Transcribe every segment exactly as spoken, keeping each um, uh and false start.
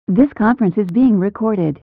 This conference is being recorded.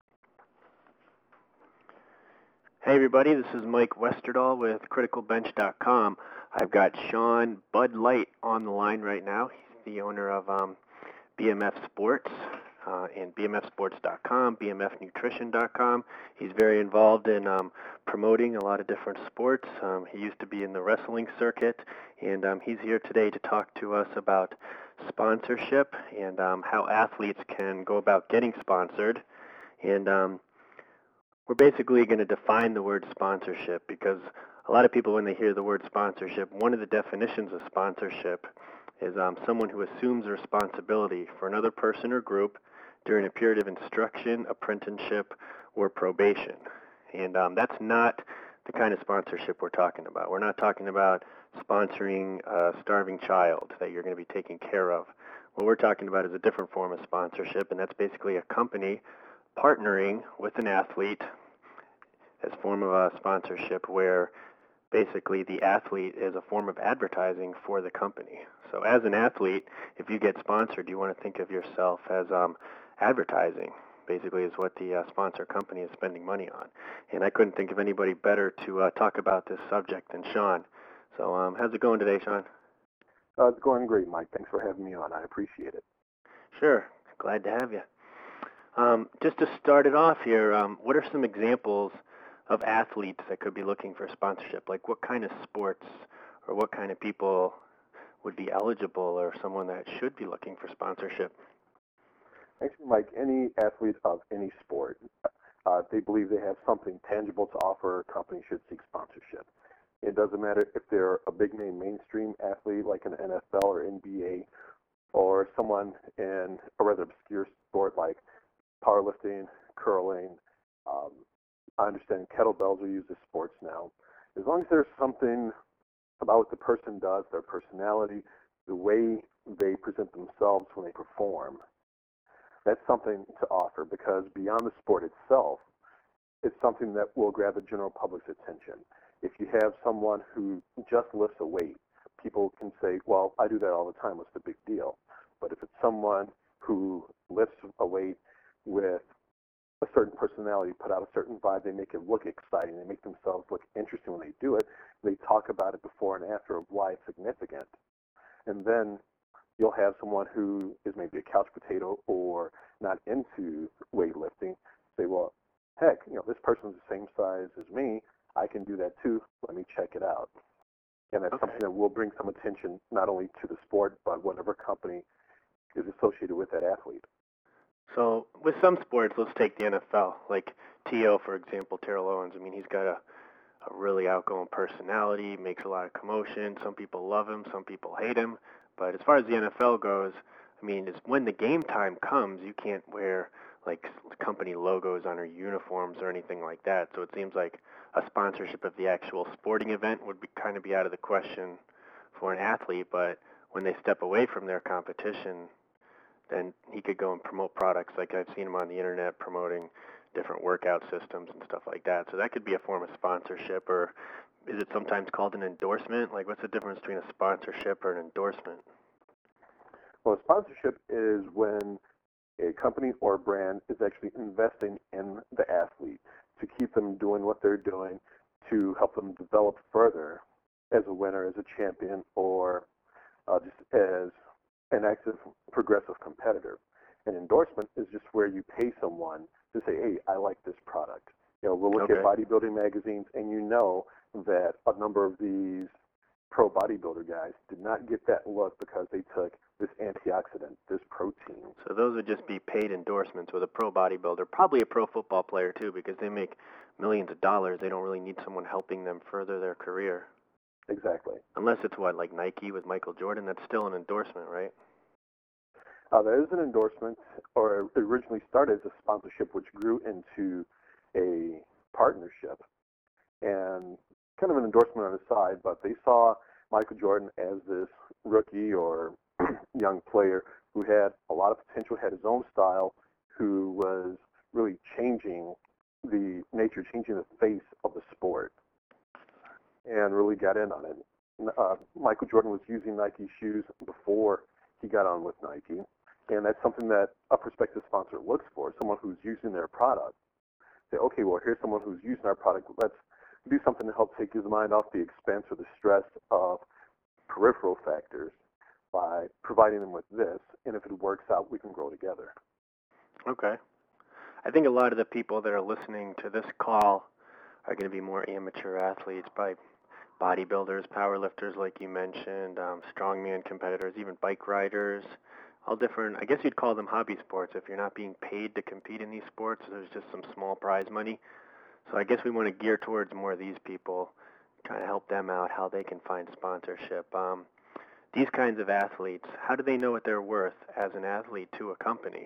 Hey everybody, this is Mike Westerdahl with Critical Bench dot com. I've got Sean Bud Light on the line right now. He's the owner of um, B M F Sports uh, and B M F sports dot com, B M F nutrition dot com. He's very involved in um, promoting a lot of different sports. Um, he used to be in the wrestling circuit, and um, he's here today to talk to us about sponsorship and um, how athletes can go about getting sponsored. And um, we're basically going to define the word sponsorship, because a lot of people, when they hear the word sponsorship, one of the definitions of sponsorship is um, someone who assumes responsibility for another person or group during a period of instruction, apprenticeship, or probation. And um, that's not the kind of sponsorship we're talking about. We're not talking about sponsoring a starving child that you're going to be taking care of. What we're talking about is a different form of sponsorship, and that's basically a company partnering with an athlete as a form of a sponsorship, where basically the athlete is a form of advertising for the company. So as an athlete, if you get sponsored, you want to think of yourself as um, advertising, basically is what the uh, sponsor company is spending money on. And I couldn't think of anybody better to uh, talk about this subject than Sean. So um, how's it going today, Sean? Uh, it's going great, Mike. Thanks for having me on. I appreciate it. Sure. Glad to have you. Um, just to start it off here, um, what are some examples of athletes that could be looking for sponsorship? Like what kind of sports or what kind of people would be eligible, or someone that should be looking for sponsorship? Actually, Mike, any athlete of any sport, uh, if they believe they have something tangible to offer, a company should seek sponsorship. It doesn't matter if they're a big name mainstream athlete like an N F L or N B A, or someone in a rather obscure sport like powerlifting, curling. Um, I understand kettlebells are used as sports now. As long as there's something about what the person does, their personality, the way they present themselves when they perform, that's something to offer, because beyond the sport itself, it's something that will grab the general public's attention. If you have someone who just lifts a weight, people can say, well, I do that all the time, what's the big deal? But if it's someone who lifts a weight with a certain personality, put out a certain vibe, they make it look exciting, they make themselves look interesting when they do it, they talk about it before and after of why it's significant. And then you'll have someone who is maybe a couch potato or not into weightlifting say, well, heck, you know, this person's the same size as me, I can do that too, let me check it out. And that's Okay. something that will bring some attention not only to the sport, but whatever company is associated with that athlete. So with some sports, let's take the N F L, like T O, for example, Terrell Owens. I mean, he's got a, a really outgoing personality, makes a lot of commotion. Some people love him, some people hate him. But as far as the N F L goes, I mean, it's when the game time comes, you can't wear like company logos on your uniforms or anything like that. So it seems like a sponsorship of the actual sporting event would be kind of be out of the question for an athlete. But when they step away from their competition, then he could go and promote products. Like I've seen him on the internet promoting different workout systems and stuff like that. So that could be a form of sponsorship. Or is it sometimes called an endorsement? Like what's the difference between a sponsorship or an endorsement? Well, a sponsorship is when a company or brand is actually investing in the athlete to keep them doing what they're doing, to help them develop further as a winner, as a champion, or uh, just as an active, progressive competitor. An endorsement is just where you pay someone to say, hey, I like this product. You know, we'll look Okay. at bodybuilding magazines, and you know that a number of these pro bodybuilder guys did not get that look because they took this antioxidant, this protein. So those would just be paid endorsements with a pro bodybuilder, probably a pro football player too, because they make millions of dollars. They don't really need someone helping them further their career. Exactly. Unless it's what, like Nike with Michael Jordan, that's still an endorsement, right? Uh, that is an endorsement, or it originally started as a sponsorship, which grew into a partnership and kind of an endorsement on the side, but they saw Michael Jordan as this rookie or young player who had a lot of potential, had his own style, who was really changing the nature, changing the face of the sport, and really got in on it. Uh, Michael Jordan was using Nike shoes before he got on with Nike. And that's something that a prospective sponsor looks for, someone who's using their product. Say, okay, well, here's someone who's using our product. Let's do something to help take his mind off the expense or the stress of peripheral factors by providing them with this. And if it works out, we can grow together. Okay. I think a lot of the people that are listening to this call are going to be more amateur athletes, probably bodybuilders, powerlifters, like you mentioned, um, strongman competitors, even bike riders, all different. I guess you'd call them hobby sports if you're not being paid to compete in these sports. There's just some small prize money. So I guess we want to gear towards more of these people, trying to help them out, how they can find sponsorship. Um, these kinds of athletes, how do they know what they're worth as an athlete to a company?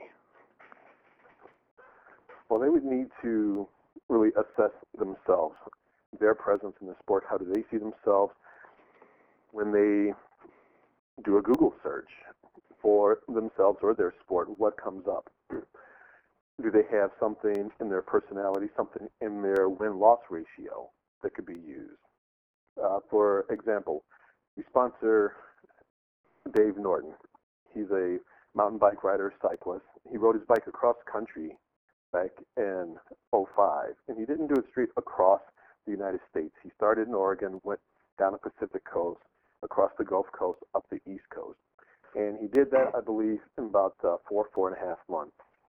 Well, they would need to really assess themselves, their presence in the sport. How do they see themselves when they do a Google search for themselves or their sport? What comes up? Do they have something in their personality, something in their win-loss ratio that could be used? Uh, for example, we sponsor Dave Norton. He's a mountain bike rider, cyclist. He rode his bike across country back in oh five, and he didn't do it straight across the United States. He started in Oregon, went down the Pacific coast, across the Gulf Coast, up the East Coast. And he did that, I believe, in about uh, four, four and a half months.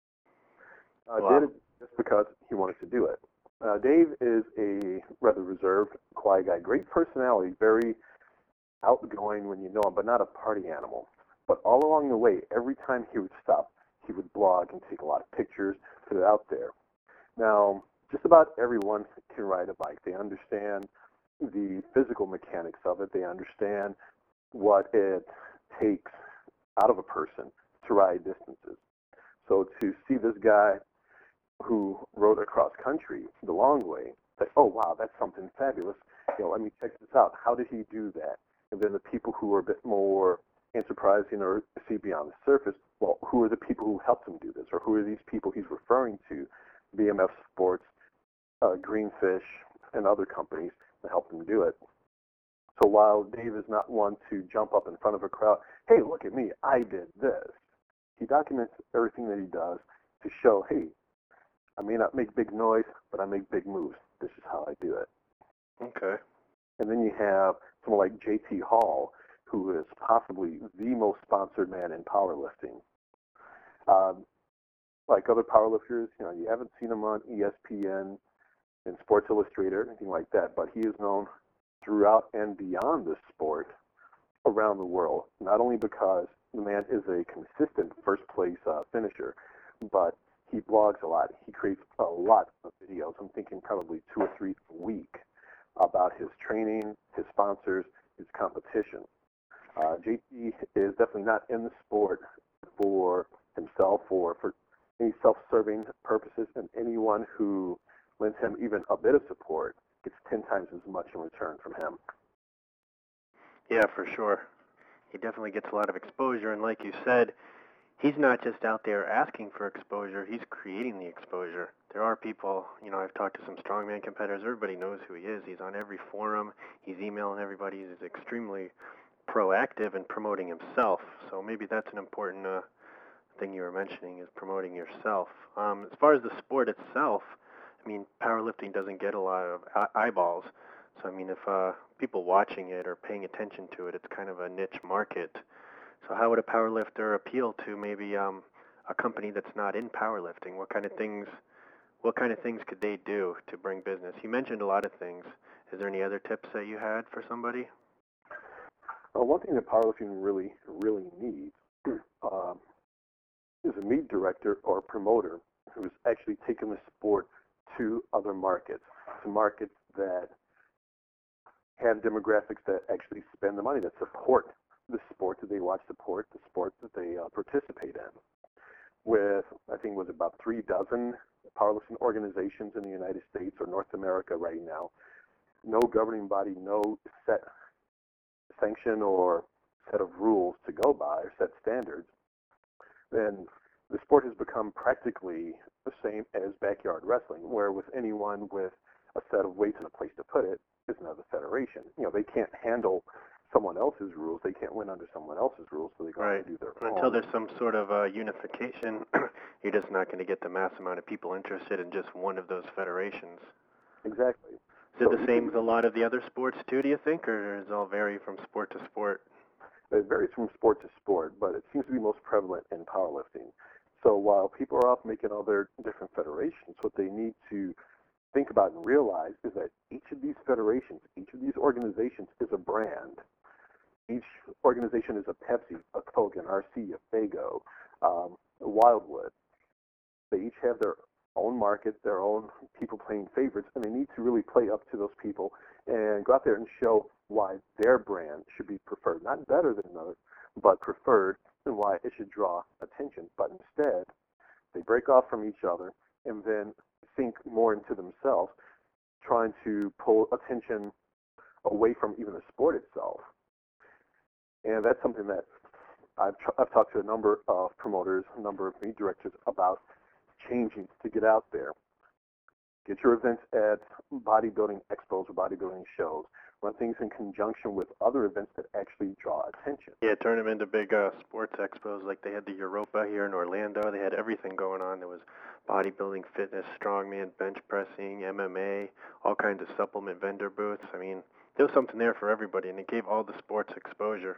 Uh, wow. Did it just because he wanted to do it. Uh, Dave is a rather reserved, quiet guy. Great personality, very outgoing when you know him, but not a party animal. But all along the way, every time he would stop, he would blog and take a lot of pictures, put it out there. Now, just about everyone can ride a bike. They understand the physical mechanics of it. They understand what it takes out of a person to ride distances. So to see this guy who rode across country the long way, say, oh, wow, that's something fabulous. You know, let me check this out. How did he do that? And then the people who are a bit more enterprising or see beyond the surface, well, who are the people who helped him do this? Or who are these people he's referring to? B M F Sports, uh, Greenfish, and other companies that helped him do it. So while Dave is not one to jump up in front of a crowd, hey, look at me, I did this. He documents everything that he does to show, hey, I may not make big noise, but I make big moves. This is how I do it. Okay. And then you have someone like J T Hall, who is possibly the most sponsored man in powerlifting. Um, like other powerlifters, you know, you haven't seen him on E S P N and Sports Illustrated, anything like that, but he is known throughout and beyond the sport around the world, not only because the man is a consistent first-place uh, finisher, but he blogs a lot. He creates a lot of videos. I'm thinking probably two or three a week about his training, his sponsors, his competition. Uh, J T is definitely not in the sport for himself or for any self-serving purposes, and anyone who lends him even a bit of support gets ten times as much in return from him. Yeah, for sure. He definitely gets a lot of exposure, and like you said, he's not just out there asking for exposure, he's creating the exposure. There are people, you know, I've talked to some strongman competitors, everybody knows who he is. He's on every forum, he's emailing everybody, he's extremely proactive in promoting himself. So maybe that's an important uh, thing you were mentioning, is promoting yourself. Um, as far as the sport itself, I mean, powerlifting doesn't get a lot of eyeballs. So, I mean, if uh, people watching it or paying attention to it, it's kind of a niche market. So how would a powerlifter appeal to maybe um, a company that's not in powerlifting? What kind of things what kind of things could they do to bring business? You mentioned a lot of things. Is there any other tips that you had for somebody? Well, one thing that powerlifting really, really needs um, is a meet director or promoter who's actually taken the sport to other markets, to markets that have demographics that actually spend the money, that support the sport that they watch, support the sport that they uh, participate in. With, I think it was about three dozen powerlifting organizations in the United States or North America right now, no governing body, no set sanction or set of rules to go by or set standards, then the sport has become practically the same as backyard wrestling, where with anyone with a set of weights and a place to put it is another federation. You know, they can't handle someone else's rules. They can't win under someone else's rules, so they go out Right. and do their And own. until there's some sort of uh, unification, you're just not going to get the mass amount of people interested in just one of those federations. Exactly. Is it So the same with a lot of the other sports too, do you think, or does it all vary from sport to sport? It varies from sport to sport, but it seems to be most prevalent in powerlifting. So while people are off making all their different federations, what they need to think about and realize is that each of these federations, each of these organizations is a brand. Each organization is a Pepsi, a Coke, an R C, a Faygo, um, a Wildwood. They each have their own market, their own people playing favorites, and they need to really play up to those people and go out there and show why their brand should be preferred. Not better than another, but preferred, and why it should draw attention. But instead, they break off from each other and then think more into themselves, trying to pull attention away from even the sport itself. And that's something that I've, tr- I've talked to a number of promoters, a number of meet directors about changing to get out there. Get your events at bodybuilding expos or bodybuilding shows. Run things in conjunction with other events that actually draw attention. Yeah, turn them into big uh, sports expos like they had the Europa here in Orlando. They had everything going on. There was bodybuilding, fitness, strongman, bench pressing, M M A, all kinds of supplement vendor booths. I mean, there was something there for everybody, and it gave all the sports exposure.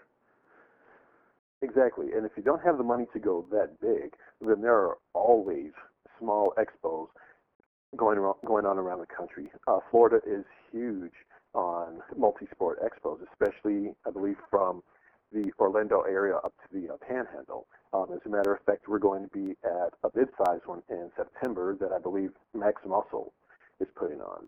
Exactly. And if you don't have the money to go that big, then there are always small expos going around, going on around the country. Uh, Florida is huge on multi-sport expos, especially, I believe, from the Orlando area up to the uh, Panhandle. Um, as a matter of fact, we're going to be at a mid-sized one in September that I believe Max Muscle is putting on.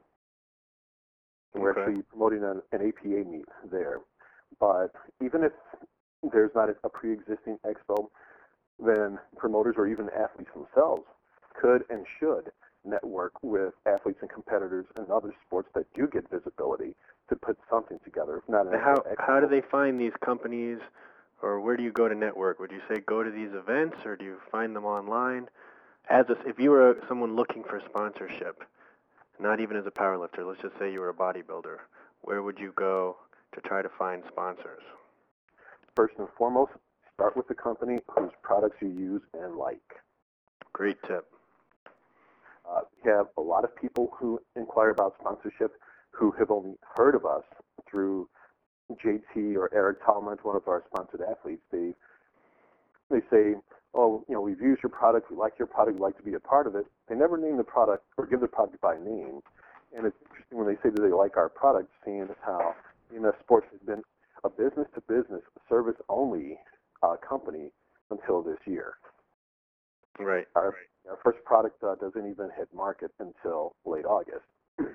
And we're Okay. actually promoting an, an A P A meet there. But even if there's not a, a pre-existing expo, then promoters or even athletes themselves could and should network with athletes and competitors in other sports that do get visibility to put something together. If not an How expo. how do they find these companies, or where do you go to network? Would you say go to these events, or do you find them online? As a, if you were someone looking for sponsorship, not even as a powerlifter, let's just say you were a bodybuilder, where would you go to try to find sponsors? First and foremost, start with the company whose products you use and like. Great tip. Uh, we have a lot of people who inquire about sponsorship who have only heard of us through J T or Eric Talmadge, one of our sponsored athletes. They they say, oh, you know, we've used your product, we like your product, we'd like to be a part of it. They never name the product or give the product by name. And it's interesting when they say that they like our product, seeing as how B M F Sports has been a business-to-business, service-only uh, company until this year. Right. Our, right. our first product uh, doesn't even hit market until late August.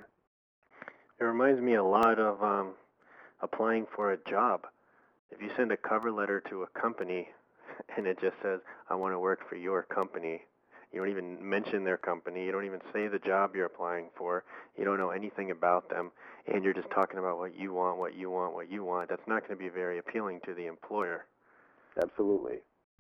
It reminds me a lot of um, applying for a job. If you send a cover letter to a company and it just says, I want to work for your company, you don't even mention their company, you don't even say the job you're applying for, you don't know anything about them, and you're just talking about what you want, what you want, what you want, that's not going to be very appealing to the employer. Absolutely.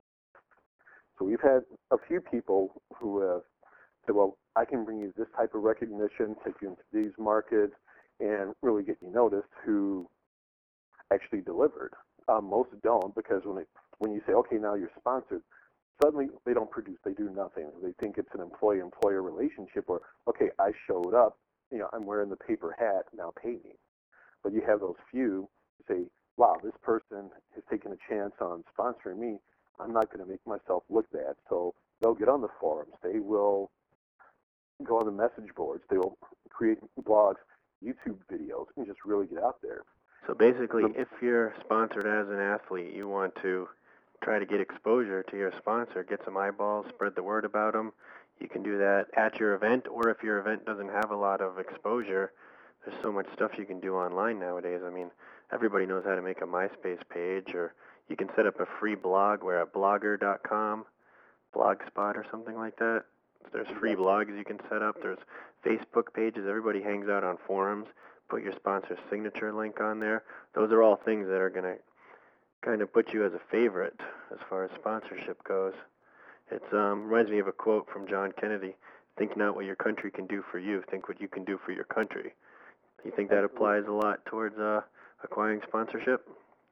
So we've had a few people who have said, well, I can bring you this type of recognition, take you into these markets, and really get you noticed, who actually delivered. Um, most don't, because when it, when you say, okay, now you're sponsored, suddenly they don't produce, they do nothing. They think it's an employee-employer relationship, or, okay, I showed up, you know, I'm wearing the paper hat, now pay me. But you have those few who say, wow, this person has taken a chance on sponsoring me, I'm not going to make myself look bad. So they'll get on the forums, they will go on the message boards, they will create blogs, YouTube videos, and just really get out there. So basically, if you're sponsored as an athlete, you want to try to get exposure to your sponsor, get some eyeballs, spread the word about them. You can do that at your event, or if your event doesn't have a lot of exposure, there's so much stuff you can do online nowadays. I mean, everybody knows how to make a MySpace page, or you can set up a free blog where at blogger dot com, Blogspot or something like that. There's free blogs you can set up. There's Facebook pages. Everybody hangs out on forums. Put your sponsor's signature link on there. Those are all things that are going to kind of put you as a favorite as far as sponsorship goes. It um, reminds me of a quote from John Kennedy, think not what your country can do for you, think what you can do for your country. Do you think that applies a lot towards uh, acquiring sponsorship?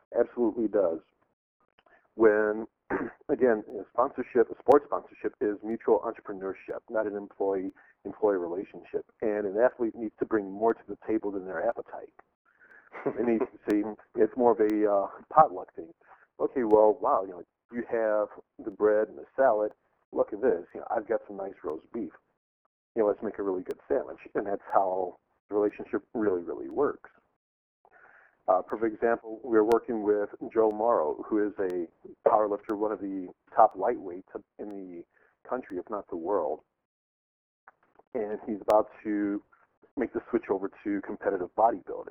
Absolutely does. When, again, you know, sponsorship, sports sponsorship is mutual entrepreneurship, not an employee-employee relationship. And an athlete needs to bring more to the table than their appetite. They need to see it's more of a uh, potluck thing. Okay, well, wow, you know, you have the bread and the salad. Look at this. You know, I've got some nice roast beef. You know, let's make a really good sandwich. And that's how the relationship really, really works. Uh, for example, we're working with Joe Morrow, who is a powerlifter, one of the top lightweights in the country, if not the world. And he's about to make the switch over to competitive bodybuilding.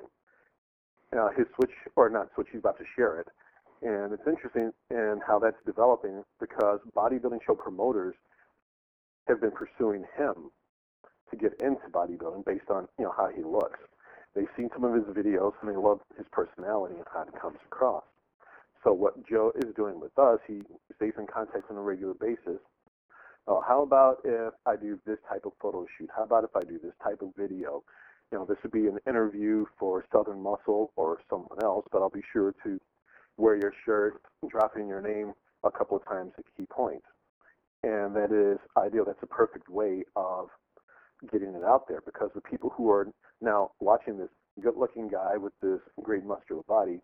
Uh, his switch, or not switch, he's about to share it. And it's interesting in how that's developing because bodybuilding show promoters have been pursuing him to get into bodybuilding based on, you know, how he looks. They've seen some of his videos and they love his personality and how it comes across. So what Joe is doing with us, he stays in contact on a regular basis. Oh, how about if I do this type of photo shoot? How about if I do this type of video? You know, this would be an interview for Southern Muscle or someone else, but I'll be sure to wear your shirt, drop in your name a couple of times at key points. And that is ideal. That's a perfect way of getting it out there because the people who are now watching this good-looking guy with this great muscular body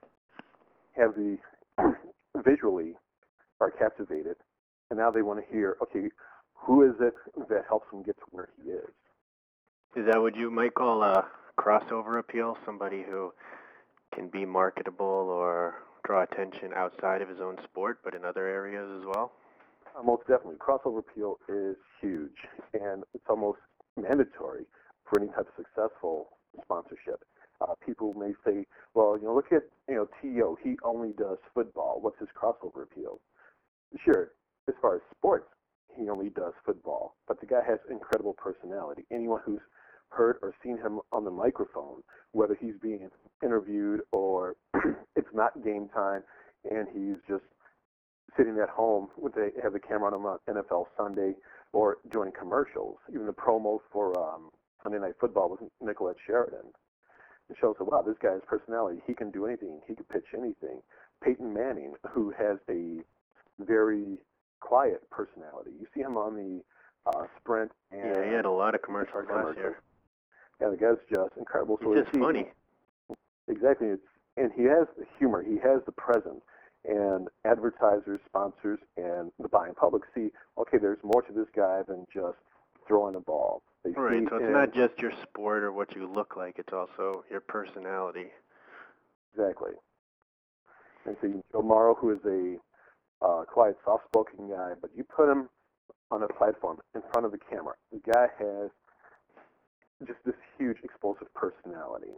have the visually are captivated, and now they want to hear, okay, who is it that helps him get to where he is? Is that what you might call a crossover appeal? Somebody who can be marketable or draw attention outside of his own sport, but in other areas as well? Uh, most definitely. Crossover appeal is huge, and it's almost mandatory for any type of successful sponsorship. Uh, people may say, well, you know, look at, you know, T O. He only does football. What's his crossover appeal? Sure, as far as sports, he only does football, but the guy has incredible personality. Anyone who's heard or seen him on the microphone, whether he's being interviewed or it's not game time and he's just sitting at home with they have the camera on him on N F L Sunday or doing commercials, even the promo for um, Sunday Night Football with Nicolette Sheridan. It shows that, wow, this guy's personality, he can do anything. He can pitch anything. Peyton Manning, who has a very quiet personality. You see him on the uh, Sprint. And yeah, he had a lot of commercials last year. Yeah, the guy's just incredible. He's so just funny. Exactly. It's, and he has the humor. He has the presence. And advertisers, sponsors, and the buying public see, okay, there's more to this guy than just throwing a ball. They right, see so it's him, not just your sport or what you look like, it's also your personality. Exactly. And so Joe Morrow, who is a uh, quiet, soft-spoken guy, but you put him on a platform in front of the camera. The guy has just this huge, explosive personality.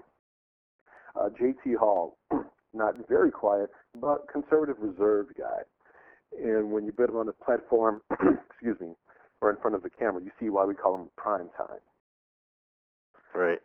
Uh, J T Hall, not very quiet, but conservative, reserved guy. And when you put him on a platform, excuse me, or in front of the camera, you see why we call him prime time. Right.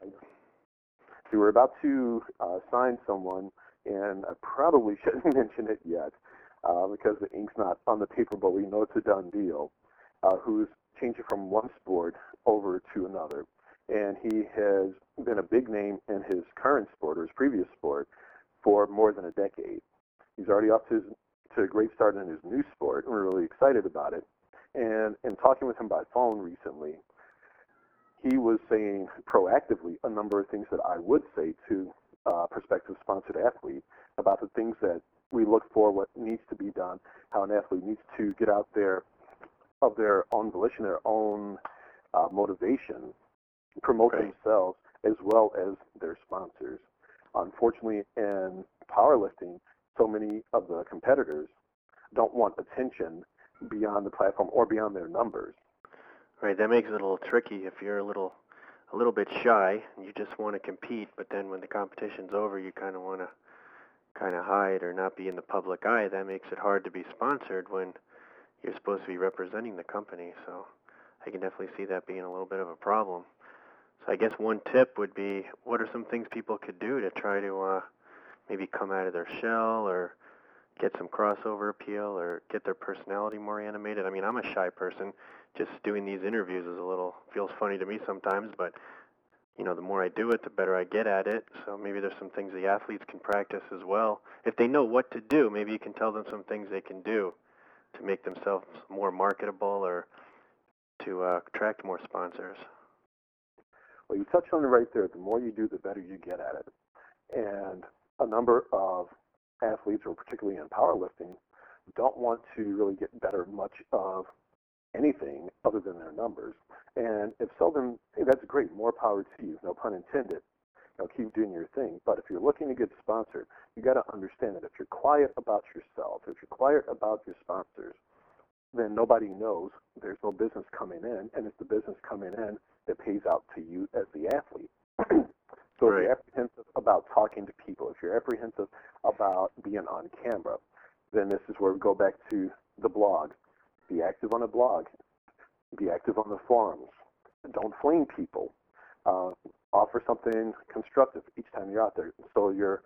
So we're about to uh, sign someone, and I probably shouldn't mention it yet uh, because the ink's not on the paper, but we know it's a done deal, uh, who's changing from one sport over to another. And he has been a big name in his current sport or his previous sport for more than a decade. He's already up to, his, to a great start in his new sport, and we're really excited about it. And in talking with him by phone recently, he was saying proactively a number of things that I would say to uh, prospective sponsored athletes about the things that we look for, what needs to be done, how an athlete needs to get out there of their own volition, their own uh, motivation, promote right. themselves as well as their sponsors. Unfortunately, in powerlifting, so many of the competitors don't want attention beyond the platform or beyond their numbers. Right, that makes it a little tricky if you're a little a little bit shy and you just want to compete, but then when the competition's over, you kind of want to kind of hide or not be in the public eye. That makes it hard to be sponsored when you're supposed to be representing the company. So I can definitely see that being a little bit of a problem. So I guess one tip would be, what are some things people could do to try to uh, maybe come out of their shell or get some crossover appeal or get their personality more animated? I mean, I'm a shy person. Just doing these interviews is a little, feels funny to me sometimes, but you know, the more I do it, the better I get at it. So maybe there's some things the athletes can practice as well. If they know what to do, maybe you can tell them some things they can do to make themselves more marketable or to uh, attract more sponsors. Well, you touched on it right there. The more you do, the better you get at it. And a number of athletes, or particularly in powerlifting, don't want to really get better much of anything other than their numbers. And if so, then hey, that's great. More power to you. No pun intended. You know, keep doing your thing. But if you're looking to get sponsored, you got to understand that if you're quiet about yourself, if you're quiet about your sponsors, then nobody knows. There's no business coming in, and it's the business coming in that pays out to you as the athlete. So right. If you're apprehensive about talking to people, if you're apprehensive about being on camera, then this is where we go back to the blog. Be active on the blog. Be active on the forums. Don't flame people. Uh, offer something constructive each time you're out there. So you're,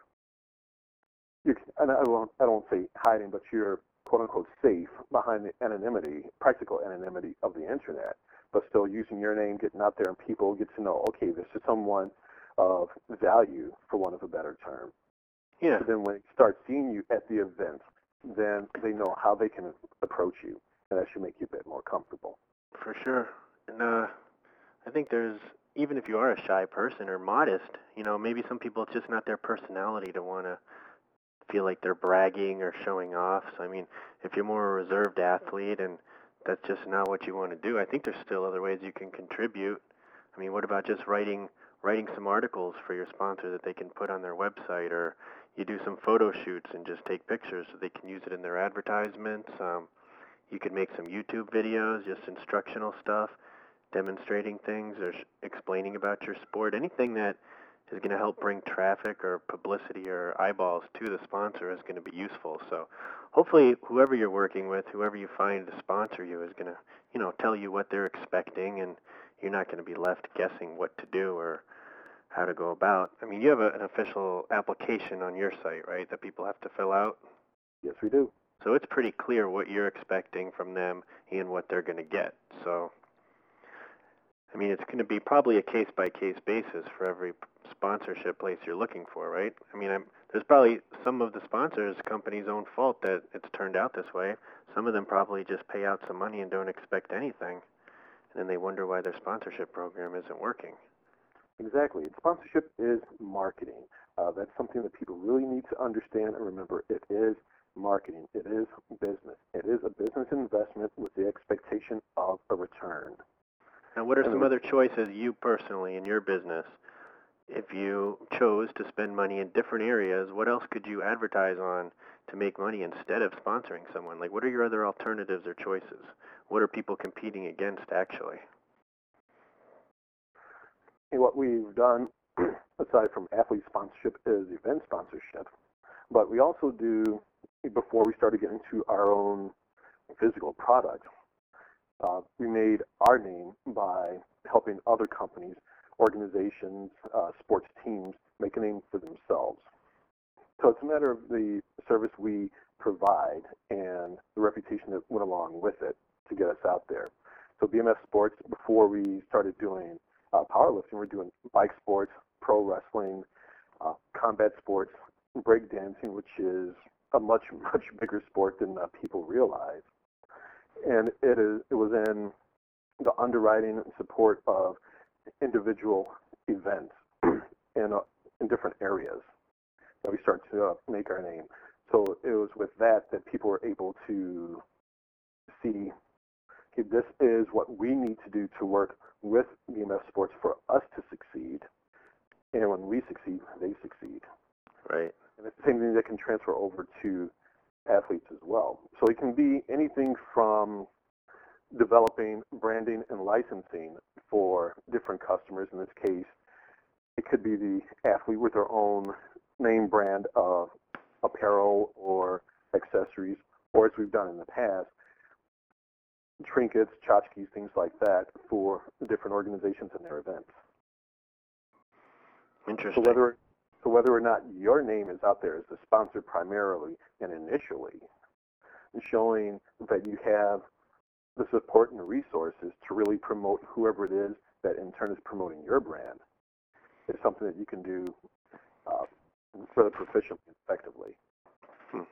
you're and I won't, I don't say hiding, but you're quote-unquote safe behind the anonymity, practical anonymity of the internet, but still using your name, getting out there, and people get to know, okay, this is someone of value, for want of a better term. Yeah. So then when they start seeing you at the events, then they know how they can approach you, and that should make you a bit more comfortable. For sure. And uh, I think there's, even if you are a shy person or modest, you know, maybe some people, it's just not their personality to want to feel like they're bragging or showing off. So, I mean, if you're more a reserved athlete and that's just not what you want to do, I think there's still other ways you can contribute. I mean, what about just writing writing some articles for your sponsor that they can put on their website, or you do some photo shoots and just take pictures so they can use it in their advertisements. Um, you could make some YouTube videos, just instructional stuff, demonstrating things or sh- explaining about your sport. Anything that is going to help bring traffic or publicity or eyeballs to the sponsor is going to be useful. So hopefully whoever you're working with, whoever you find to sponsor you, is going to, you know, tell you what they're expecting, and you're not going to be left guessing what to do or how to go about. I mean, you have a, an official application on your site, right, that people have to fill out? Yes, we do. So it's pretty clear what you're expecting from them and what they're going to get. So, I mean, it's going to be probably a case-by-case basis for every sponsorship place you're looking for, right? I mean, I'm, there's probably some of the sponsors' company's own fault that it's turned out this way. Some of them probably just pay out some money and don't expect anything, and then they wonder why their sponsorship program isn't working. Exactly. Sponsorship is marketing. Uh, that's something that people really need to understand and remember. It is marketing. It is business. It is a business investment with the expectation of a return. Now, what are some other choices you personally in your business, if you chose to spend money in different areas, what else could you advertise on to make money instead of sponsoring someone? Like, what are your other alternatives or choices? What are people competing against, actually? And what we've done, aside from athlete sponsorship, is event sponsorship. But we also do, before we started getting to our own physical product, uh, we made our name by helping other companies, organizations, uh, sports teams make a name for themselves. So it's a matter of the service we provide and the reputation that went along with it to get us out there. So B M F Sports, before we started doing uh, powerlifting, we're doing bike sports, pro wrestling, uh, combat sports, breakdancing, which is a much, much bigger sport than uh, people realize. And it is it was in the underwriting and support of individual events in, uh, in different areas that we started to uh, make our name. So it was with that that people were able to see, okay, this is what we need to do to work with B M F Sports for us to succeed. And when we succeed, they succeed. Right. And it's the same thing that can transfer over to athletes as well. So it can be anything from developing branding and licensing for different customers. In this case, it could be the athlete with their own name brand of apparel or accessories, or as we've done in the past, trinkets, tchotchkes, things like that for different organizations and their events. Interesting. So whether so whether or not your name is out there as a sponsor primarily and initially, and showing that you have the support and the resources to really promote whoever it is that in turn is promoting your brand is something that you can do uh, further proficiently and effectively. Hmm.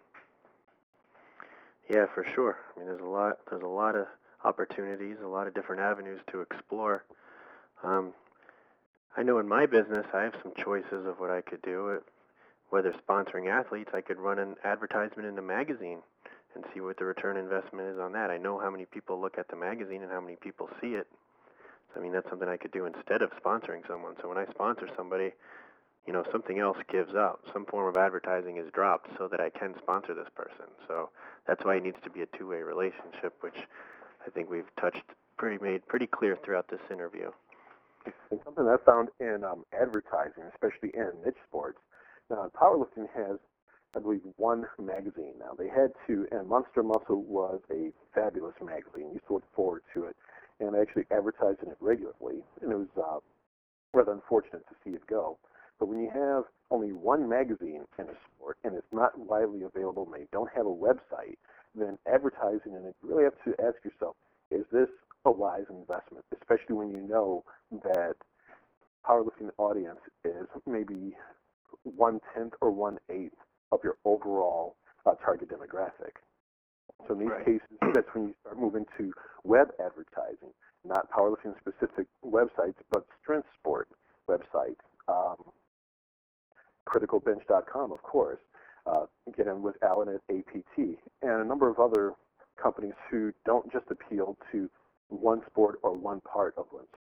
Yeah, for sure. I mean, there's a lot. There's a lot of opportunities, a lot of different avenues to explore. Um, I know in my business, I have some choices of what I could do. Whether sponsoring athletes, I could run an advertisement in a magazine and see what the return investment is on that. I know how many people look at the magazine and how many people see it. So, I mean, that's something I could do instead of sponsoring someone. So when I sponsor somebody, you know, something else gives up. Some form of advertising is dropped so that I can sponsor this person. So that's why it needs to be a two-way relationship, which I think we've touched pretty, made pretty clear throughout this interview. And something I found in um, advertising, especially in niche sports, now powerlifting has, I believe, one magazine now. They had two, and Monster Muscle was a fabulous magazine. You used to look forward to it, and I actually advertised in it regularly, and it was uh, rather unfortunate to see it go. But when you have only one magazine in a sport, and it's not widely available, and they don't have a website, then advertising in it, you really have to ask yourself, is this a wise investment, especially when you know that powerlifting audience is maybe one-tenth or one-eighth of your overall uh, target demographic. So in these Right. cases, that's when you start moving to web advertising, not powerlifting-specific websites, but strength sport websites, um, critical bench dot com, of course, uh, get in with Alan at A P T, and a number of other companies who don't just appeal to one sport or one part of one sport.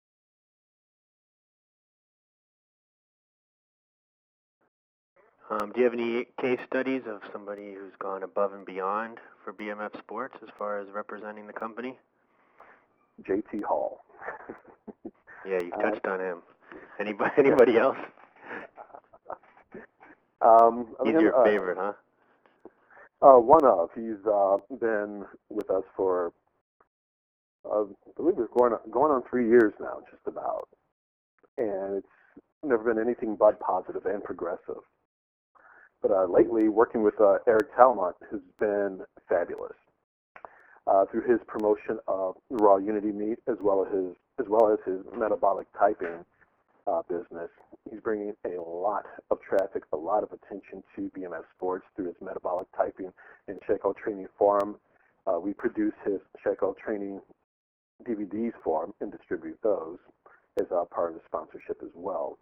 Um, do you have any case studies of somebody who's gone above and beyond for B M F Sports as far as representing the company? J T Hall. Yeah, you touched uh, on him. Anybody, anybody else? Um, He's him, your uh, favorite, huh? Uh, one of. He's uh, been with us for, uh, I believe it's going on, going on three years now, just about. And it's never been anything but positive and progressive. But uh, lately, working with uh, Eric Talmont has been fabulous. Uh, through his promotion of the Raw Unity meet, as well as his as well as his metabolic typing uh, business, he's bringing a lot of traffic, a lot of attention to B M F Sports through his metabolic typing and checkout training forum. Uh, we produce his checkout training D V Ds for him and distribute those as a part of the sponsorship as well.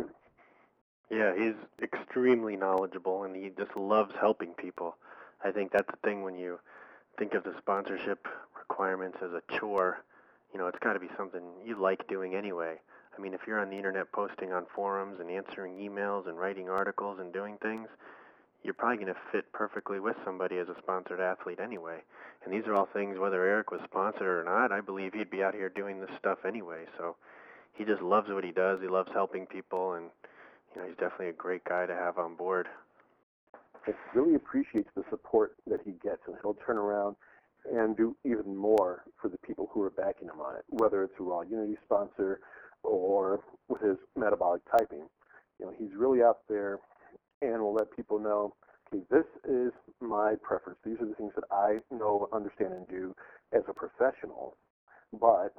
Yeah, he's extremely knowledgeable, and he just loves helping people. I think that's the thing when you think of the sponsorship requirements as a chore. You know, it's got to be something you like doing anyway. I mean, if you're on the internet posting on forums and answering emails and writing articles and doing things, you're probably going to fit perfectly with somebody as a sponsored athlete anyway. And these are all things, whether Eric was sponsored or not, I believe he'd be out here doing this stuff anyway. So he just loves what he does. He loves helping people, and you know, he's definitely a great guy to have on board. He really appreciates the support that he gets, and he'll turn around and do even more for the people who are backing him on it, whether it's a Raw Unity sponsor or with his metabolic typing. You know, he's really out there and will let people know, okay, this is my preference. These are the things that I know, understand, and do as a professional. But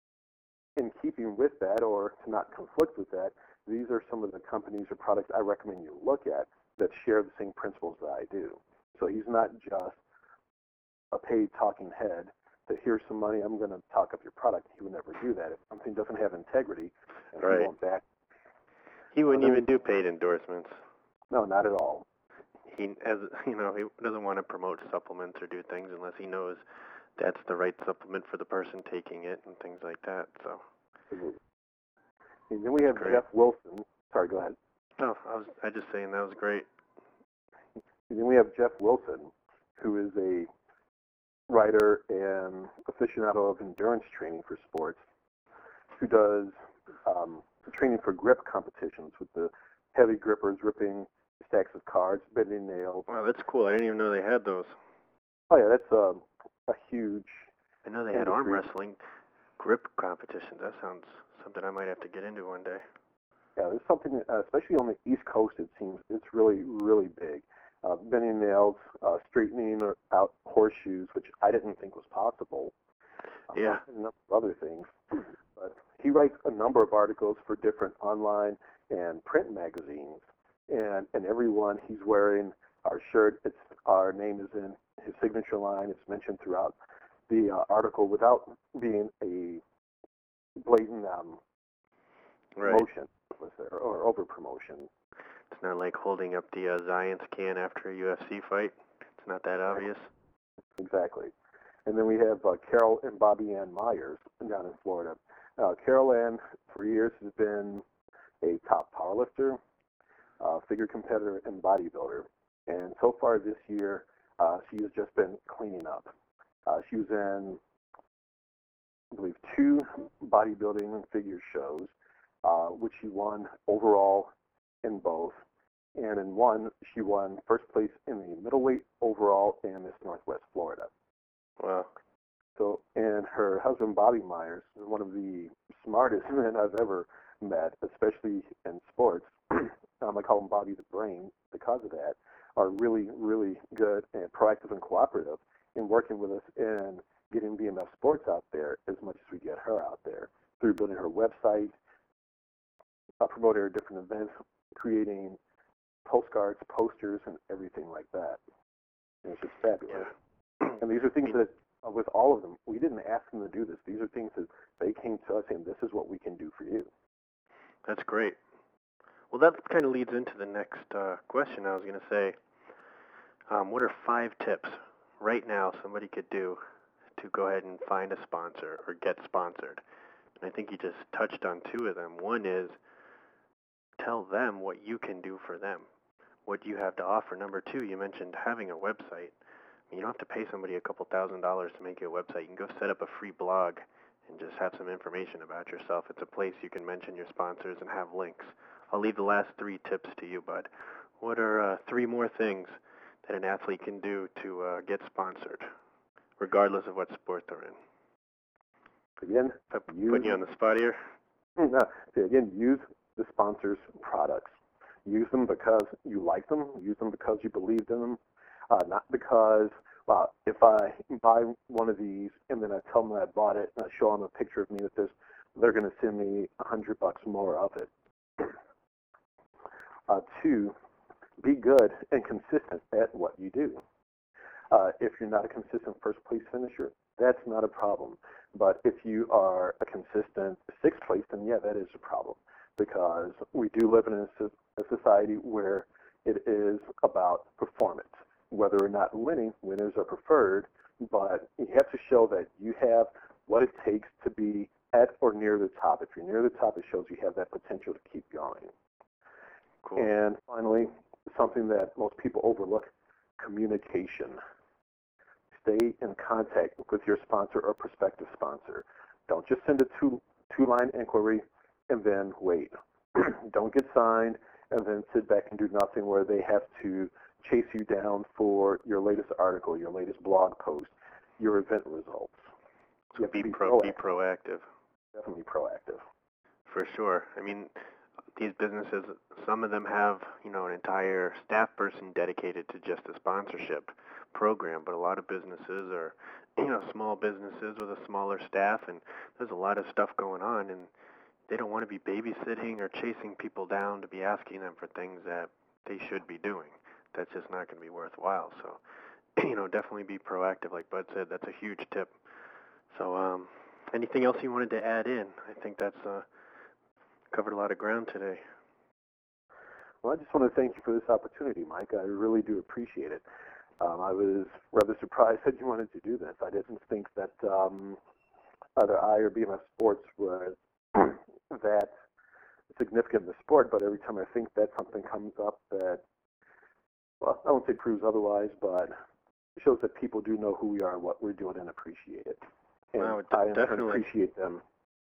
in keeping with that, or to not conflict with that, these are some of the companies or products I recommend you look at that share the same principles that I do. So he's not just a paid talking head that here's some money, I'm going to talk up your product. He would never do that. If something doesn't have integrity, right. he won't back. He wouldn't then, even do paid endorsements. No, not at all. He, as you know, he doesn't want to promote supplements or do things unless he knows that's the right supplement for the person taking it and things like that. So. Absolutely. And then we have Great. Jeff Wilson. Sorry, go ahead. Oh, I was I just saying that was great. And then we have Jeff Wilson, who is a writer and aficionado of endurance training for sports, who does um, training for grip competitions with the heavy grippers ripping stacks of cards, bending nails. Wow, that's cool. I didn't even know they had those. Oh yeah, that's a, a huge. I know they industry. had arm wrestling grip competitions. That sounds something I might have to get into one day. Yeah, there's something, uh, especially on the East Coast, it seems it's really, really big. Uh, bending nails, uh, straightening out horseshoes, which I didn't think was possible. Yeah. Uh, and a number of other things. But he writes a number of articles for different online and print magazines, and and every one he's wearing our shirt. It's our name is in his signature line. It's mentioned throughout the uh, article without being a blatant um, Right. promotion or, or over promotion. It's not like holding up the uh, Zions can after a U F C fight. It's not that obvious. Exactly. And then we have uh, Carol and Bobby Ann Myers down in Florida. Uh, Carol Ann, for years, has been a top powerlifter, uh, figure competitor, and bodybuilder. And so far this year, uh, she has just been cleaning up. Uh, she was in, I believe, two bodybuilding and figure shows, uh, which she won overall in both. And in one, she won first place in the middleweight overall in Miss Northwest Florida. Wow. So, and her husband, Bobby Myers, is one of the smartest men I've ever met, especially in sports. um, I call him Bobby the Brain because of that, are really, really good and proactive and cooperative in working with us and getting B M F Sports out there as much as we get her out there through building her website, uh, promoting her different events, creating postcards, posters, and everything like that. And it's just fabulous. Yeah. And these are things that, uh, with all of them, we didn't ask them to do this. These are things that they came to us saying, this is what we can do for you. That's great. Well, that kind of leads into the next uh, question. I was going to say, um, what are five tips right now somebody could do to go ahead and find a sponsor or get sponsored? And I think you just touched on two of them. One is tell them what you can do for them, what you have to offer. Number two, you mentioned having a website. You don't have to pay somebody a couple thousand dollars to make you a website. You can go set up a free blog and just have some information about yourself. It's a place you can mention your sponsors and have links. I'll leave the last three tips to you, Bud. What are uh, three more things that an athlete can do to uh, get sponsored, regardless of what sport they're in? Again, I'm use, putting you on the spot here. no, again, use the sponsor's products. Use them because you like them. Use them because you believed in them. Uh, not because, well, if I buy one of these and then I tell them I bought it and I show them a picture of me with this, they're going to send me a hundred bucks more of it. Uh, two, be good and consistent at what you do. Uh, if you're not a consistent first place finisher, that's not a problem. But if you are a consistent sixth place, then yeah, that is a problem, because we do live in a, a society where it is about performance. Whether or not winning, winners are preferred, but you have to show that you have what it takes to be at or near the top. If you're near the top, it shows you have that potential to keep going. Cool. And finally, something that most people overlook, communication. Stay in contact with your sponsor or prospective sponsor. Don't just send a two, two-line inquiry and then wait. Don't get signed and then sit back and do nothing, where they have to chase you down for your latest article, your latest blog post, your event results. So be, be, pro, proactive. be proactive. Definitely proactive. For sure. I mean, these businesses, some of them have, you know, an entire staff person dedicated to just a sponsorship program, but a lot of businesses are, you know, small businesses with a smaller staff, and there's a lot of stuff going on, and they don't want to be babysitting or chasing people down to be asking them for things that they should be doing. That's just not going to be worthwhile. So, you know, definitely be proactive. Like Bud said, that's a huge tip. So, um, anything else you wanted to add in? I think that's uh, covered a lot of ground today. Well, I just want to thank you for this opportunity, Mike. I really do appreciate it. Um, I was rather surprised that you wanted to do this. I didn't think that um, either I or B M F Sports was that significant in the sport, but every time I think that something comes up that, well, I won't say proves otherwise, but shows that people do know who we are and what we're doing and appreciate it. And Wow, I definitely appreciate them.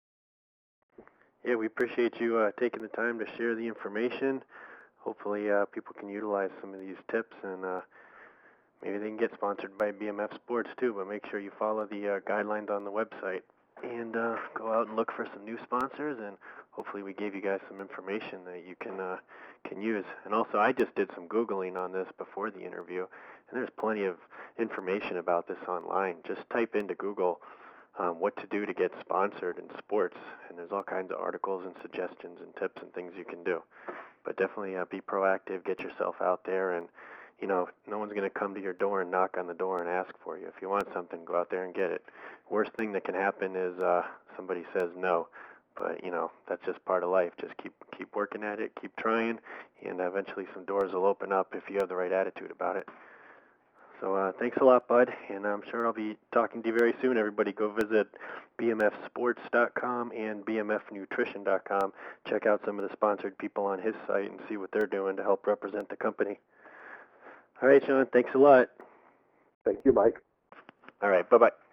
Yeah, we appreciate you uh, taking the time to share the information. Hopefully uh, people can utilize some of these tips, and uh, maybe they can get sponsored by B M F Sports too, but make sure you follow the uh, guidelines on the website and uh, go out and look for some new sponsors, and hopefully we gave you guys some information that you can uh, can use. And also, I just did some Googling on this before the interview, and there's plenty of information about this online. Just type into Google um, what to do to get sponsored in sports. And there's all kinds of articles and suggestions and tips and things you can do. But definitely uh, be proactive, get yourself out there, and, you know, no one's going to come to your door and knock on the door and ask for you. If you want something, go out there and get it. Worst thing that can happen is uh, somebody says no. But, you know, that's just part of life. Just keep keep working at it, keep trying, and eventually some doors will open up if you have the right attitude about it. So uh, thanks a lot, Bud, and I'm sure I'll be talking to you very soon. Everybody go visit B M F sports dot com and B M F nutrition dot com. Check out some of the sponsored people on his site and see what they're doing to help represent the company. All right, Sean, thanks a lot. Thank you, Mike. All right, bye-bye.